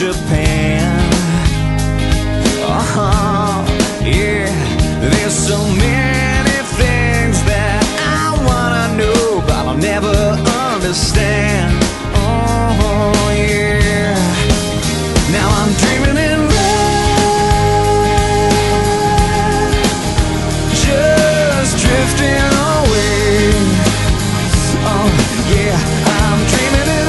Japan. Yeah, there's so many things that I wanna know, but I'll never understand. Oh yeah, now I'm dreaming in red, just drifting away. Oh yeah, I'm dreaming in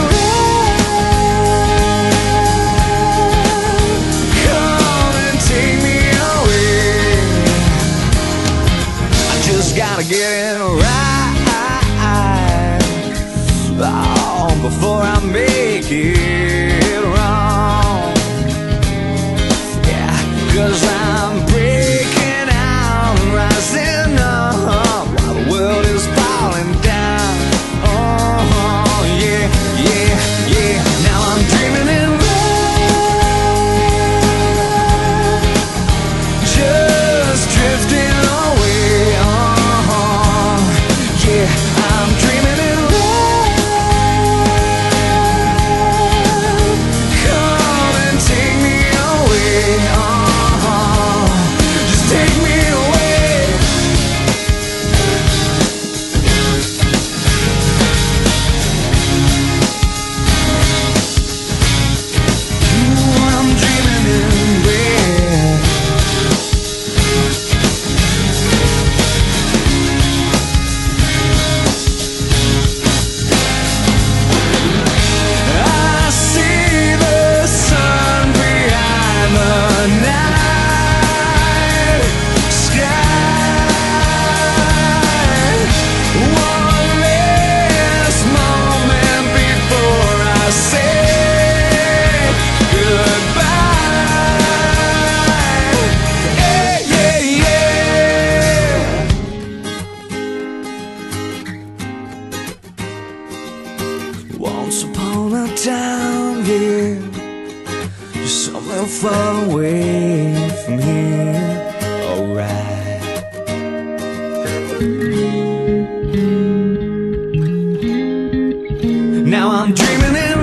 red. Come and take me away. I just gotta get it right, oh, before I make it wrong. Yeah, 'cause I'm breaking out and rising up while the world is falling down. Oh yeah, yeah, yeah. Now I'm dreaming in red, just drifting away. Oh yeah, I'm dreaming in red. Come and take me away. Oh, just take me away. Ooh, I'm dreaming in red. I see the sun behind the night sky. One last moment before I say goodbye. Yeah, yeah, yeah. Once upon a time, yeah, just somewhere far away from here. Alright. Now I'm dreaming in